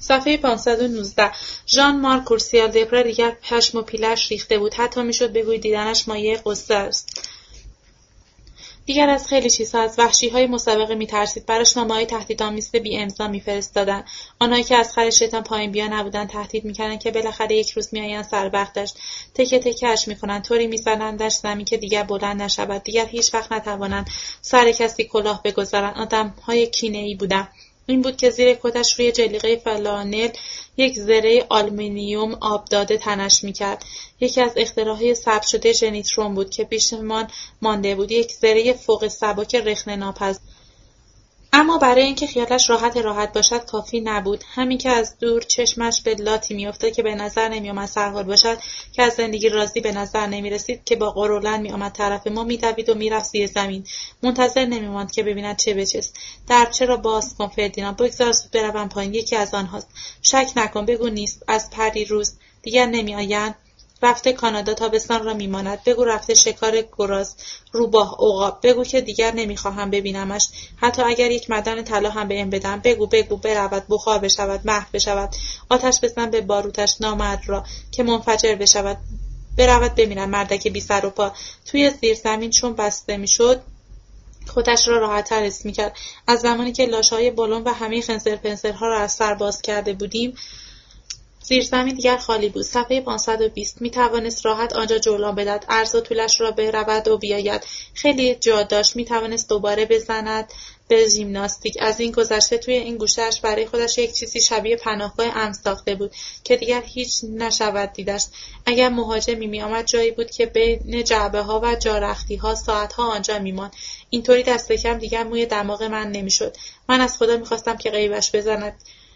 صفحه 519. ژان مارک کورسیال دپره دیگر پشم و پیله‌اش ریخته بود. حتی میشد بگویید دیدنش مایه غصه است. دیگر از خیلی چیزها، از وحشی‌های مسابقه می‌ترسید. براش نامه‌های تهدیدآمیز بی امضا می‌فرستادند. آنهایی که از خر شیطان پایین بیا نبودند تهدید می‌کردند که بالاخره یک روز می‌آیند سر وقتش. تکه تکه‌اش می‌کنند، طوری می‌زنندش زمین که دیگر بلند نشود. دیگر هیچ وقت نتوانند سر کسی کلاه بگذارند. آدم‌های کینه‌ای بودند. این بود که زیر کتش روی جلیقه فلانل یک زره آلومینیوم آبداده تنش می‌کرد. یکی از اختراعهای ثبت شده ژنیترون بود که پیشمان مانده بود، یک زره فوق سبک رخنه‌ناپذیر. اما برای اینکه خیالش راحت باشد کافی نبود. همین که از دور چشمش به لاتی می‌افتاد که به نظر نمی‌آمد سرحال باشد، که از زندگی راضی به نظر نمی‌رسید، که با غرولند می‌آمد طرف ما، می‌دوید و می‌رفت زیر زمین. منتظر نمی‌ماند که ببیند چه به چیست. درچه را باز کن فردیناند، بگذار زود بروم پایین. یکی از آنهاست. شک نکن، بگو نیست. از پریروز دیگر نمی‌آیند. رفته کانادا، تابستان را میماند. بگو رفته شکار گراز، روباه، عقاب. بگو که دیگر نمیخواهم ببینمش، حتی اگر یک معدن طلا هم بهم بدن. بگو برود، بخار بشود، محو بشود. آتش بزن به باروتش، نامرد را، که منفجر بشود. برود بمیرد، مردک بی سر و پا. توی زیر زمین چون بسته میشد خودش را راحت‌تر حس می‌کرد. از زمانی که لاشه‌های بالون و همه خنزر پنسرها را از سر باز کرده بودیم، زیرزمین دیگر خالی بود. صفحه 520. می‌توانست راحت آنجا جولان بدهد، عرض و طولش را برود و بیاید. خیلی جا داشت. می‌توانست دوباره بزند به ژیمناستیک. از این گذشته توی این گوشه‌اش برای خودش یک چیزی شبیه پناهگاه امن ساخته بود که دیگر هیچ نشود دیدش. اگر مهاجمی می‌آمد، جایی بود که بین جعبه‌ها و جارختی‌ها ساعت‌ها آنجا می‌ماند. اینطوری دست کم دیگر موی دماغ من نمی‌شد. من از خدا می‌خواستم که غیبش بزند.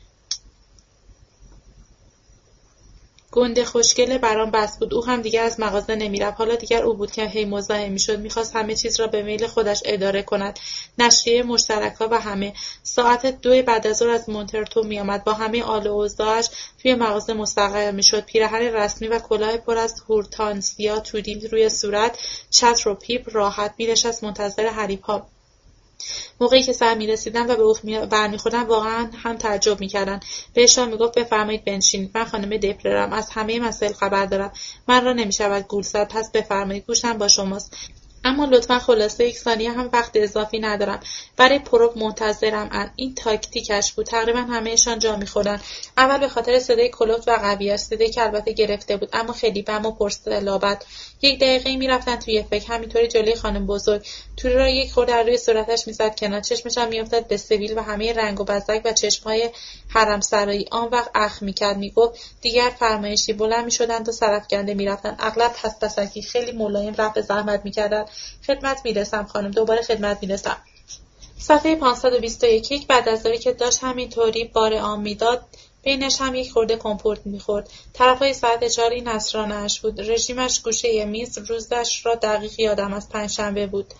گنده خوشگله برام بس بود. او هم دیگر از مغازه نمی‌رفت. حالا دیگر او بود که هی مزاحم می‌شد. می‌خواست همه چیز را به میل خودش اداره کند. نشریه مشترک‌ها و همه. ساعت 2 بعد از ظهر از مونترتو می‌آمد. با همه آل و اوضاعش توی مغازه مستقر می‌شد. پیراهن رسمی و کلاه پر از هورتانسیا تودی روی صورت، چتر و پیپ، راحت می‌نشست منتظر حریف‌ها. موقعی که سر می‌رسیدن و به او برمی‌خوردن واقعا هم تعجب می‌کردن. بهشان میگفت بفرمایید بنشینید. من خانم دپررم. از همه مسائل خبر دارم. من را نمی‌شود گول زد. پس بفرمایید. گوشم با شماست. اما لطفاً خلاصه 1 ثانیه هم وقت اضافی ندارم. برای پروب منتظرم. این تاکتیکش بود. تقریبا همه‌شان جا می‌خوردن. اول به خاطر صدای کلفت و قوی‌اش، صدایی که البته گرفته بود اما خیلی بم و پرصلابت. 1 دقیقه‌ای می‌رفتن توی فکر، همینطوری جلوی خانم بزرگ. توری را یک خورده روی صورتش می‌زد کنار. چشمش هم می‌افتاد به سبیل و همه رنگ و بزک و چشم‌های حرمسرایی. آن وقت اخ می‌کرد، میگفت دیگر فرمایشی. بلند می‌شدند و سرافکنده می‌رفتند. اغلب پس‌پسکی، خیلی ملایم رفع زحمت می‌کردند. خدمت میرسم خانم. دوباره خدمت میرسم. صفحه 521. یک بعد از ظهری که داشت همینطوری بار آن میداد، بینش هم یک خورده کمپوت میخورد. طرفای ساعت 4 این عصرانه‌اش بود. رژیمش گوشه میز. روزش را دقیق یادم از پنجشنبه بود.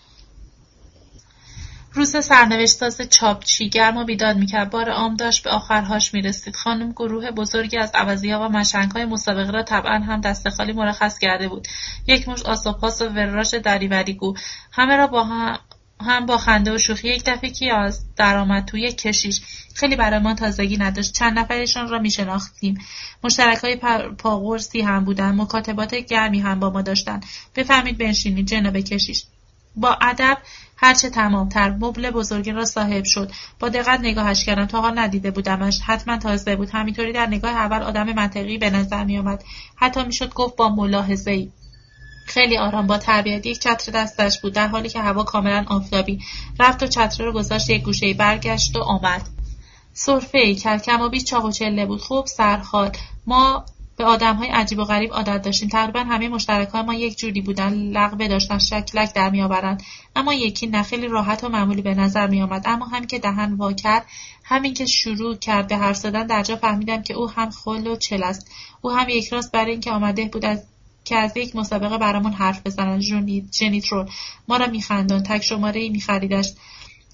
روز سرنوشت‌ساز چاپچی گرم و بیداد میکرد. بار عام داشت به آخرهاش میرسید. خانم گروه بزرگی از عوضی‌ها و مشنگ‌های مسابقه را طبعا هم دست خالی مرخص کرده بود. یک مشت آس‌وپاس و وراش دریوری‌گو. همه را هم با خنده و شوخی. یک دفعه کی از درآمد توی کشیش. خیلی برای ما تازگی نداشت. چند نفرشان را میشناختیم. مشترک‌های پاقرصی هم بودند. مکاتبات گرمی هم با ما داشتند. بفرمید بنشینید جناب کشیش. با ادب هرچه تمام‌تر مبل بزرگی را صاحب شد. با دقت نگاهش کردم. تا حال ندیده بودمش. حتما تازه بود. همینطوری در نگاه اول آدم منطقی به نظر می‌آمد. حتی میشد گفت با ملاحظه‌ای. خیلی آرام، با تربیت. یک چتر دستش بود در حالی که هوا کاملا آفتابی. رفت و چتر رو گذاشت یک گوشه‌ای، برگشت و آمد. سرفه‌ای کرد. کم و بیش چاق و چله بود. خوب سرحال. ما به آدم‌های عجیب و غریب عادت داشتیم. تقریبا همه مشترک‌های ما یک جوری بودن. لقبه داشتن، شکلک در می‌آورند. اما یکی نه، خیلی راحت و معمولی به نظر می‌آمد. اما همین که دهن وا کرد، همین که شروع کرد به حرف زدن، در جا فهمیدم که او هم خل و چل است. او هم یک راست برای اینکه آمده بود که از یک مسابقه برامون حرف بزنن. ژنیترون ما را می‌خنداند. تک شماره‌ای می‌خریدش.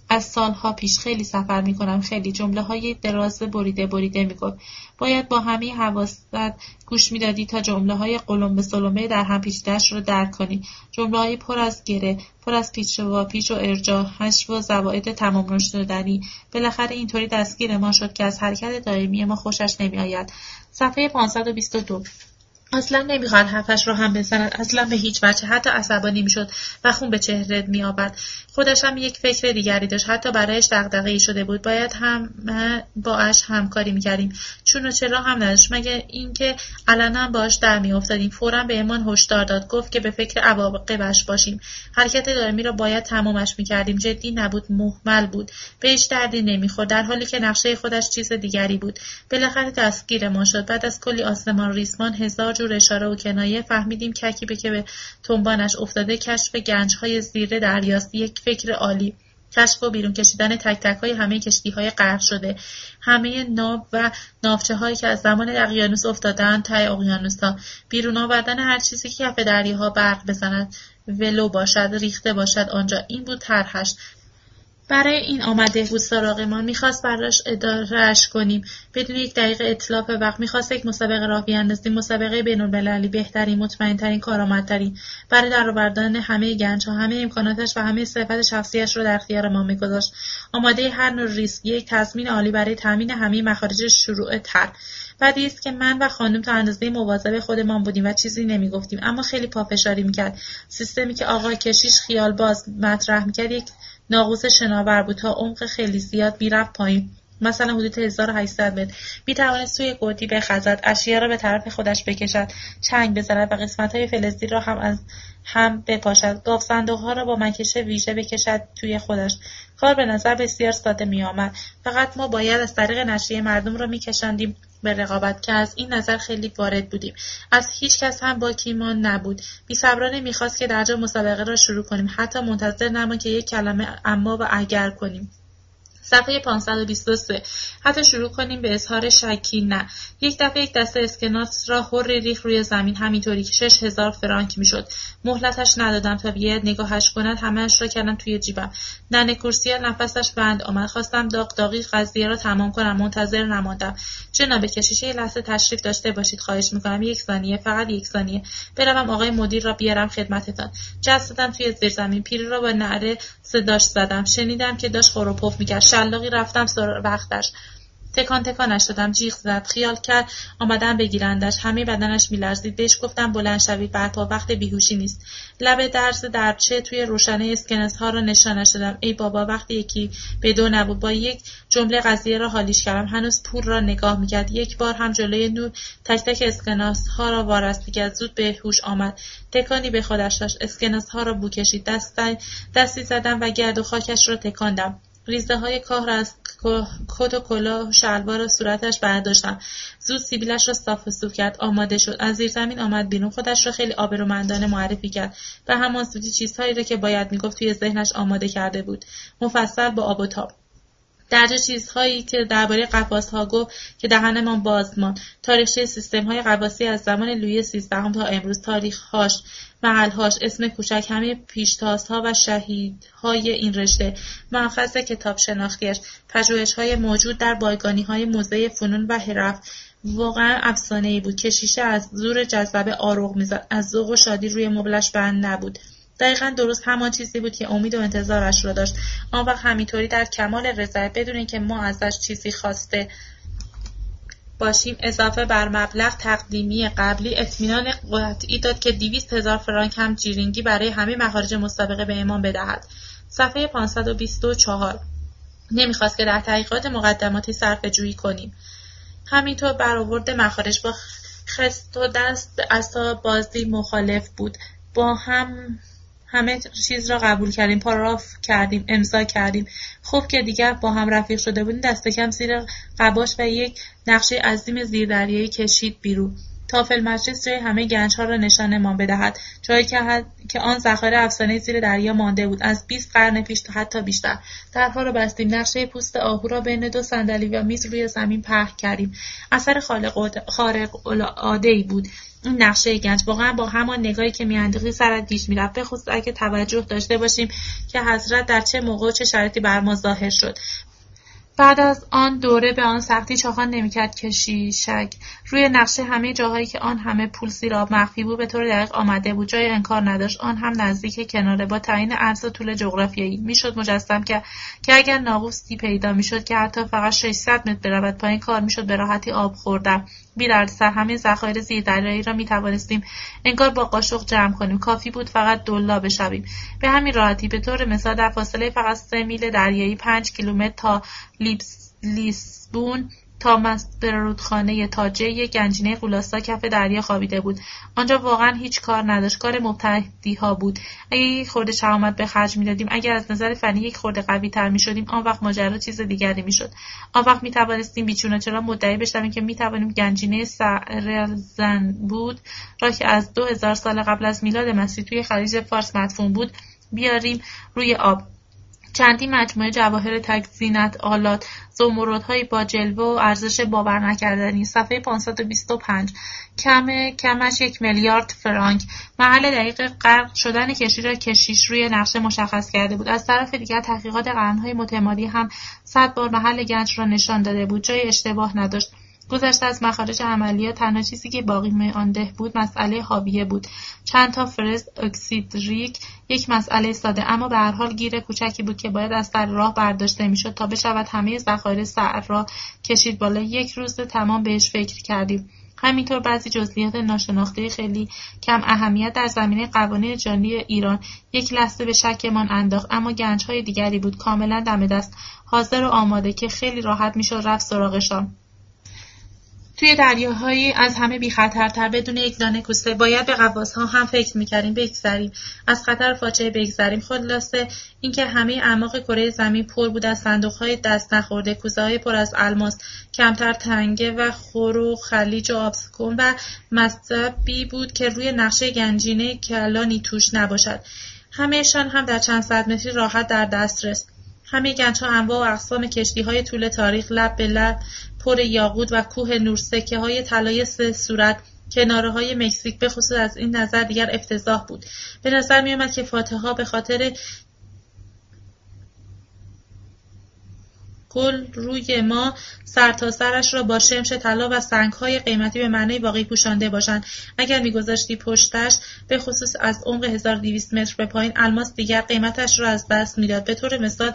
از سالها پیش خیلی سفر میکنم، خیلی جمله‌های دراز بریده میگفت. باید با همه حواست گوش میدادی تا جمله‌های قلمبه سلمبه در هم پیچیده‌اش رو درک کنی. جمله‌های پر از گره، پر از پیچ و واپیچ و ارجاع، حشو و زوائد تمام نشدنی. بالاخره اینطوری دستگیر ما شد که از حرکت دائمی ما خوشش نمیآید. صفحه 522. اصلا نمیخواد حرفش رو هم بزند، اصلا به هیچ وجه. حتی عصبانی میشد و خون به چهره میآمد. خودش هم یک فکر دیگری داشت، حتی برایش دغدغه‌ای شده بود. باید هم باهاش همکاری میکردیم، چون و چرا هم نداشت، مگه اینکه علنا باهاش در میافتادیم. فوراً بهمان هشدار داد، گفت که به فکر عواقبش باشیم. حرکت دائمی را باید تمامش میکردیم. جدی نبود، مهمل بود، به هیچ دردی نمیخورد، در حالی که نقشه خودش چیز دیگری بود. بالاخره دستگیر ما شد. بعد از کلی آسمان ریسمان، هزار جور اشاره و کنایه، فهمیدیم ککی که به تنبانش افتاده کشف گنج‌های زیر دریاست. یک فکر عالی، کشف و بیرون کشیدن تک تک های همه کشتی‌های غرق شده، همه ناو و ناوچه‌هایی که از زمان اقیانوس افتادند ته اقیانوس‌ها، بیرون آوردن هر چیزی که کف دریاها برق بزند، ولو باشد، ریخته باشد آنجا. این بود طرحش. برای این آمده بود سراغمان. میخواست براش اداره‌اش کنیم بدون یک دقیقه اتلاف وقت. میخواست یک مسابقه راه بیاندازیم، مسابقه بین‌المللی، بهترین، مطمئن‌ترین، کارآمدترین. برای درآوردن همه گنج‌ها، همه امکاناتش و همه صفات شخصیش رو در اختیار ما میگذاشت. آماده هر نوع ریسک، یک تضمین عالی برای تامین همه مخارج شروع تر. بعدی است که من و خانم تا اندازه مواظب خودمان بودیم و چیزی نمیگفتیم، اما خیلی پافشاری میکرد. سیستمی که آقا کشیش خیال باز مطرح میکرد یک ناقوس شناور بود. تا عمق خیلی زیاد میرفت پایین، مثلا حدود 1800 متر. میتوانست توی گودی بخزد، اشیا را به طرف خودش بکشد، چنگ بزند و قسمت‌های فلزی را هم از هم بپاشد. گاو صندوق‌ها را با منکش ویژه بکشد توی خودش. کار به نظر بسیار ساده می‌آمد. فقط ما باید از طریق نشریه مردم را می‌کشاندیم به رقابت، که از این نظر خیلی وارد بودیم. از هیچ کس هم باکیمان نبود. بی‌صبرانه می‌خواست که درجا مسابقه را شروع کنیم، حتی منتظر نمان که یک کلمه اما و اگر کنیم. صفحه 523. حتی شروع کنیم به اظهار شکی نه. یک دفعه یک دسته اسکناس را هوری ریخت روی زمین، همینطوری که 6000 فرانک میشد. مهلتش ندادم تا بیاید نگاهش کند. همه‌اش را کردم توی جیبم. ننه کورسیا نفسش بند آمد. خواستم داغ قضیه را تمام کنم. منتظر نماندم. جناب کشیش، یه لحظه تشریف داشته باشید خواهش میکنم. 1 ثانیه، فقط 1 ثانیه. بروم آقای مدیر را بیارم خدمتتان. جست دادم توی زیرزمین. پیری را با نعره صداش زدم. شنیدم که داشت خور و پف میکرد. شلاقی رفتم سر وقتش. تکانش دادم. جیغ زد. خیال کرد آمدن بگیرندش. همه بدنش میلرزید. بهش گفتم بلند شوید، بعدها وقت بیهوشی نیست. لب درز درچه توی روشنه اسکناس ها را نشانش دادم. ای بابا، وقتی یکی به دو نبود. با یک جمله قضیه را حالیش کردم. هنوز پول را نگاه میکرد. یک بار هم جلوی نور تک تک اسکناس ها را وارستی کرد. زود به هوش آمد. تکانی به خودش داشت. اسکناس ها را بو کشید. دستی زدم و گرد و خاکش را تکاندم. ریزه های کاه را از کت و کلاه و شلوار و صورتش برداشتم. زود سیبیلش را صاف و سوف کرد. آماده شد. از زیر زمین آمد بیرون. خودش را خیلی آبرومندانه معرفی کرد. به همان زودی چیزهایی را که باید میگفت توی ذهنش آماده کرده بود. مفصل با آب و تاب. درجا چیزهایی که درباره قفاس‌ها گفت که دهنمان باز ماند. تاریخچه سیستم‌های قواسی از زمان لویی 13 تا امروز، تاریخ‌هاش، محل‌هاش، اسم کوچک، همه پیشتازها و شهیدهای این رشته، محفظ کتاب شناختیش، پژوهش‌های موجود در بایگانی‌های موزه فنون و حرف. واقعا افسانه‌ای بود. کشیشه از زور جذبه آروغ می‌زد. از ذوق و شادی روی مبلش بند نبود. دقیقاً درست همان چیزی بود که امید و انتظارش را داشت. آن وقت همینطوری در کمال رضایت، بدون اینکه ما ازش چیزی خواسته باشیم، اضافه بر مبلغ تقدیمی قبلی، اطمینان قطعی داد که 200,000 فرانک هم جیرینگی برای همه مخارج مسابقه به امان بدهد. صفحه 524. نمیخواست که در تحقیقات مقدماتی صرفه جویی کنیم. همینطور برآورد مخارج با خست و دست به عصا بازی مخالف بود. با همه چیز را قبول کردیم، پاراگراف کردیم، امضا کردیم. خوب که دیگر با هم رفیق شده بودیم. دست کم زیر قباش و یک نقشه عظیم زیردریایی کشید بیرون. تا فی المجلس جای همه گنج‌ها را نشانمان بدهد، جایی که آن ذخایر افسانه‌ای زیر دریا مانده بود از 20 قرن پیش تا حتی بیشتر. درها را بستیم، نقشه پوست آهو را بین 2 صندلی و میز روی زمین پهن کردیم. اثر خارق‌العاده‌ای بود. این نقشه گنج واقعا با همان نگاهی که میانداختی سرت گیج میرفت، به خصوص اگه توجه داشته باشیم که حضرت در چه موقع و چه شرایطی بر ما ظاهر شد. بعد از آن دوره به آن سختی چاخان نمی‌کرد کشیشک. روی نقشه همه جاهایی که آن همه پول زیر آب مخفی بود به طور دقیق آمده بود، جای انکار نداشت، آن هم نزدیک کناره، با تعیین عرض و طول جغرافیایی. میشد مجسم که اگر ناقوسی پیدا میشد که حتی فقط 600 متر برود پایین، کار میشد به راحتی آب خوردن. بی دردسر همه ذخایر زیردریایی را میتوانستیم انگار با قاشق جمع کنیم، کافی بود فقط دلا بشویم. به همین راحتی، به طور مثال در فاصله فقط 3 میل دریایی 5 کیلومتر تا لیسبون تاماس در رودخانه تاجه یک گنجینه غولاسا کف دریا خوابیده بود. آنجا واقعا هیچ کار نداشت، کار مبتدی‌ها بود. اگه یک خورده شهامت به خرج می‌دادیم، اگر از نظر فنی یک خورده قوی‌تر می‌شدیم، آن وقت ماجرا چیز دیگری می‌شد. آن وقت می‌توانستیم بیچون مدعی بشویم که می‌توانیم گنجینه سرزن بود را که از 2000 سال قبل از میلاد مسیح توی خلیج فارس مدفون بود بیاریم روی آب. چندین مجموعه جواهر تک‌زینت آلات، زمردهایی با جلوه و ارزش باور نکردنی. صفحه 525. کمش 1 میلیارد فرانک. محل دقیق غرق شدن کشتی را کشیش روی نقشه مشخص کرده بود. از طرف دیگر تحقیقات قرن‌های متمادی هم 100 بار محل گنج را نشان داده بود. جای اشتباه نداشت. گذشته از مخارج عملیات، تنها چیزی که باقی مانده بود مسئله حاویه بود. چند تا فرز اکسیدریک، یک مسئله ساده، اما به هر حال گیر کوچکی بود که باید از سر راه برداشته میشد تا بشود همه ذخایر سعر را کشید بالا. 1 روز تمام بهش فکر کردیم. همینطور بعضی جزئیات ناشناخته خیلی کم اهمیت در زمینه قوانین جانی ایران 1 لحظه به شکمان انداخت، اما گنج‌های دیگری بود، کاملا دم دست، حاضر و آماده که خیلی راحت میشد رفت سراغشان. توی دریاهایی از همه بی‌خطرتر، بدون یک دانه کوسه، باید به غواص‌ها هم فکر می‌کردیم بگذریم، از خطر فاجعه بگذریم. خلاصه اینکه همه اعماق کره زمین پر بود از صندوق‌های دست نخورده، کوزه‌های پر از الماس، کمتر تنگه و خرو، خلیج و آبسکون و مصبی بود که روی نقشه گنجینه کلانی توش نباشد. همه‌شان هم در چند صد متری راحت در دسترس. همه گنج‌ها انواع و اقسام کشتی‌های طول تاریخ، لب به لب پر یاقوت و کوه نور، سکه‌های طلای 3 صورت، کناره‌های مکزیک به خصوص از این نظر دیگر افتضاح بود. به نظر می‌آمد که فاتح‌ها به خاطر گل روی ما سرتاسرش را با شمش طلا و سنگ‌های قیمتی به معنای واقعی پوشانده باشند. اگر می‌گذاشتی پشتش، به خصوص از عمق 1200 متر به پایین، الماس دیگر قیمتش را از دست می‌داد. به طور مثال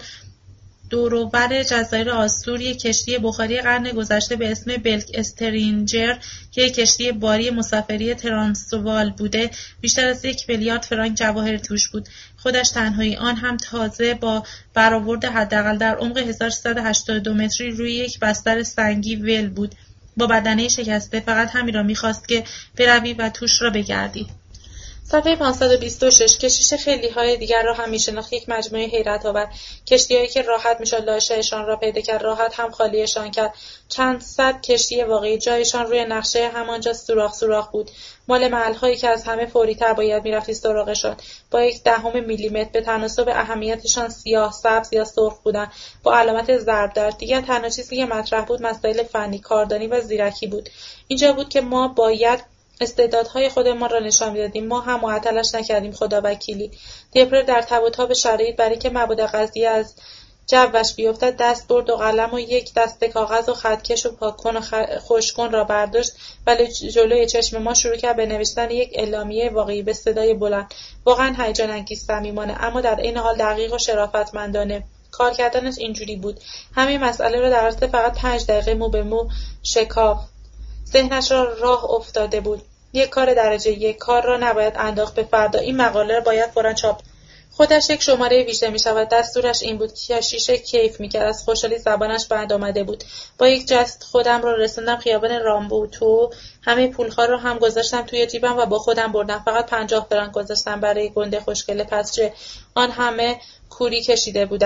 دوروبر جزایر آسور یک کشتی بخاری قرن گذشته به اسم بلک استرینجر که یک کشتی باری مسافری ترانسوال بوده، بیشتر از 1 میلیارد فرانک جواهر توش بود. خودش تنهایی، آن هم تازه با برآورد حداقل در عمق 1382 متری روی یک بستر سنگی ول بود، با بدنه شکسته. فقط همین را می‌خواست که بروی و توش را بگردی. صفحه 526. کشیش خیلی های دیگر را هم میشناخت، یک مجموعه حیرت آور، کشتی‌هایی که راحت میشد لاشه‌شان را پیدا کرد، راحت هم خالیشان کرد. چند صد کشتی واقعی، جایشان روی نقشه همانجا سوراخ بود، مال محل‌هایی که از همه فوری‌تر باید میرفتی سراغشان. با 1/10 میلیمتر به تناسب اهمیتشان سیاه، سبز یا سرخ بودند، با علامت ضرب در. دیگر تنها چیزی که مطرح بود مسائل فنی، کاردانی و زیرکی بود. اینجا بود که ما باید استعدادهای خودمان را نشان می‌دادیم. ما هم معطلش نکردیم. خداوکیلی. دپره در تب و تاب شرایط برای که مبادا قضیه از جوش بیفتد دست برد و قلم و یک دسته کاغذ و خطکش و پاک‌کن و خشک‌کن را برداشت ولی جلوی چشم ما شروع کرد به نوشتن یک اعلامیه واقعی به صدای بلند، واقعا هیجان انگیز، صمیمانه، اما در عین حال دقیق و شرافتمندانه. کار کردنش اینجوری بود. همه مسئله را در عرض فقط 5 دقیقه مو به مو شکافت. ذهنش را راه افتاده بود. یک کار درجه 1 کار را نباید انداخت به فردا. این مقاله را باید فوراً چاپ. خودش یک شماره ویژه می‌شود. دستورش این بود که شیشه کیف می‌کرد. از خوشحالی زبانش بند آمده بود. با یک جست خودم را رساندم خیابان رامبوتو. همه پول‌ها را هم گذاشتم توی جیبم و با خودم بردم. فقط 50 فرانک گذاشتم برای گنده خوشگله پسچه. آن همه کوری کشیده بودم.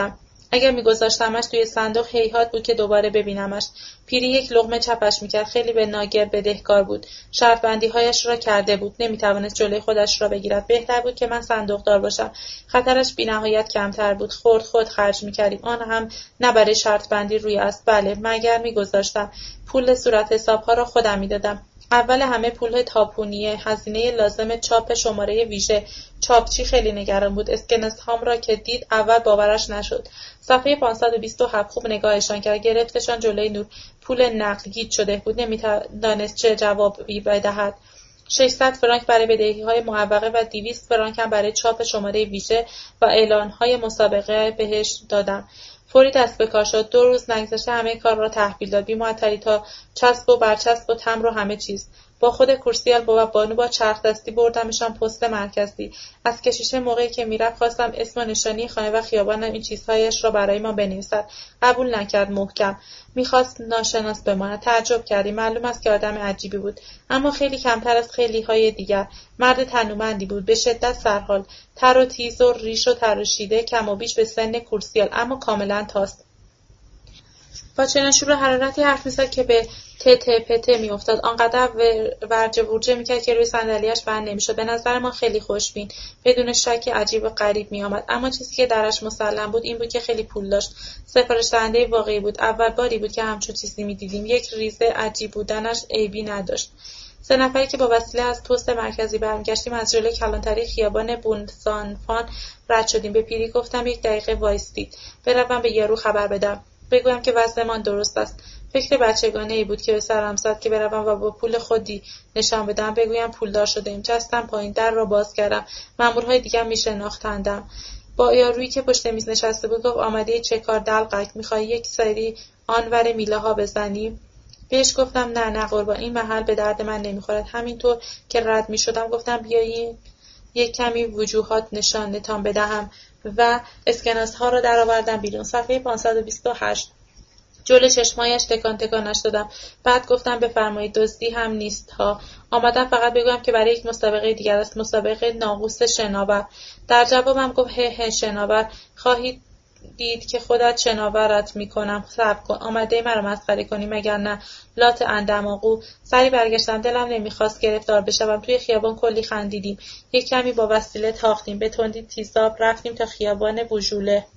اگر میگذاشتمش توی صندوق هیهات بود که دوباره ببینمش. پیری یک لقمه چپش میکرد. خیلی به ناگر بدهکار بود. شرط بندی‌هایش را کرده بود. نمیتوانست جلوی خودش را بگیرد. بهتر بود که من صندوقدار باشم. خطرش بی‌نهایت کمتر بود. خود خرج میکردیم. آن هم نه برای شرط بندی روی است. بله، مگر میگذاشتم. پول صورت حسابها را خودم میدادم. اول همه پول تاپونیه، هزینه لازم چاپ شماره ویژه. چاپچی خیلی نگران بود. اسکناس‌هام را که دید اول باورش نشد. صفحه 527 خوب نگاهشان کرد. گرفتشان جلوی نور. پول نقد گیج شده بود. نمی‌دانست چه جوابی بدهد. 600 فرانک برای بدهی‌های معوقه و 200 فرانک هم برای چاپ شماره ویژه و اعلان‌های مسابقه بهش دادم. فوری دست به کار شد. 2 روز نگذشته همه کار را تحویل داد. بی‌معطلی تا چسب و برچسب و تمبر و همه چیز. با خود کورسیال و بانو با چرخ دستی بردمشان پست مرکزی. از کشیشه موقعی که میرفت خواستم اسم و نشانی خانه و خیابانم این چیزهایش را برای ما بنویسد. قبول نکرد محکم. میخواست ناشناس بماند. تعجب کردیم. معلوم است که آدم عجیبی بود. اما خیلی کمتر از خیلی های دیگر. مرد تنومندی بود. به شدت سرحال. تر و تیز و ریش و تراشیده. کم و بیش به سن کورسیال اما کاملا تاست. با چنان شور و حرارتی حرف می‌زد که به تته پته می‌افتاد. آنقدر ورجه ورجه می‌کرد که روی صندلی‌اش بند نمی‌شد. به نظر ما خیلی خوشبین، بدون شک عجیب و غریب می‌آمد. اما چیزی که درش مسلم بود این بود که خیلی پول داشت. سفارش دهنده واقعی بود. اول باری بود که همچون چیزی می‌دیدیم. یک ریزه عجیب بودنش عیبی نداشت. 3 نفری که با وسیله از پست مرکزی برمیگشتیم از جلوی کلانتری خیابان بونسانفان رد شدیم. به پیری گفتم 1 دقیقه وایستید. بروم به یارو خبر بدم. بگویم که وضعمان درست است. فکر بچگانه‌ای بود که به سرم زد که بروم و با پول خودی نشان بدم. بگویم پولدار شده‌ایم. جستم پایین. در را باز کردم. مامورهای دیگر می‌شناختندم. با یارویی که پشت میز نشسته بود گفت آماده چه کار دلقک؟ می‌خوای یک سری آنور میله‌ها بزنی؟ بهش گفتم نه قربان، این محل به درد من نمی‌خورد. همینطور که رد می‌شدم گفتم بیایی یک کمی وجوهات نشانتان بدهم و اسکناس‌ها را درآوردم بیرون. صفحه 528. جلوی چشمایش تکان تکانش دادم. بعد گفتم بفرمایید، دزدی هم نیست ها. آمدم فقط بگویم که برای یک مسابقه دیگر است، مسابقه ناقوس شناور. در جوابم گفت هه شناور، خواهید دید که خودت شناورت میکنم. صبر کن، آمده مرا مسخره کنی مگر نه؟ لات اندماغو. سری برگشتم. دلم نمیخواست گرفتار بشوم. توی خیابان کلی خندیدیم. یک کمی با وسیله تاختیم. به تندی تیزاب رفتیم تا خیابان بوژوله.